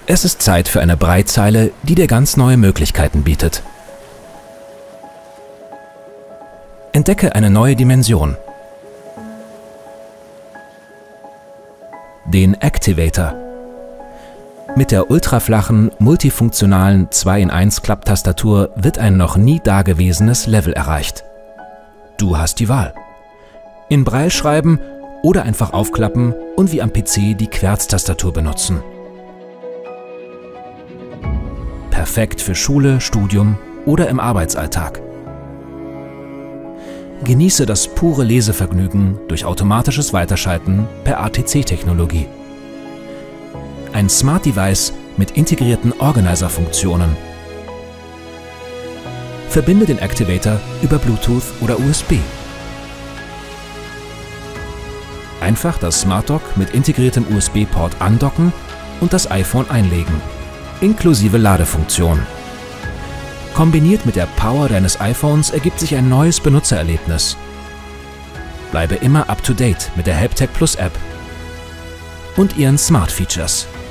Es ist Zeit für eine Breitzeile, die dir ganz neue Möglichkeiten bietet. Entdecke eine neue Dimension. Den Activator. Mit der ultraflachen, multifunktionalen 2-in-1 Klapptastatur wird ein noch nie dagewesenes Level erreicht. Du hast die Wahl. In Braille schreiben oder einfach aufklappen und wie am PC die Querztastatur benutzen. Perfekt für Schule, Studium oder im Arbeitsalltag. Genieße das pure Lesevergnügen durch automatisches Weiterschalten per ATC-Technologie. Ein Smart Device mit integrierten Organizer-Funktionen. Verbinde den Activator über Bluetooth oder USB. Einfach das Smart Dock mit integriertem USB-Port andocken und das iPhone einlegen, inklusive Ladefunktion. Kombiniert mit der Power deines iPhones ergibt sich ein neues Benutzererlebnis. Bleibe immer up-to-date mit der Helptech Plus App und ihren Smart Features.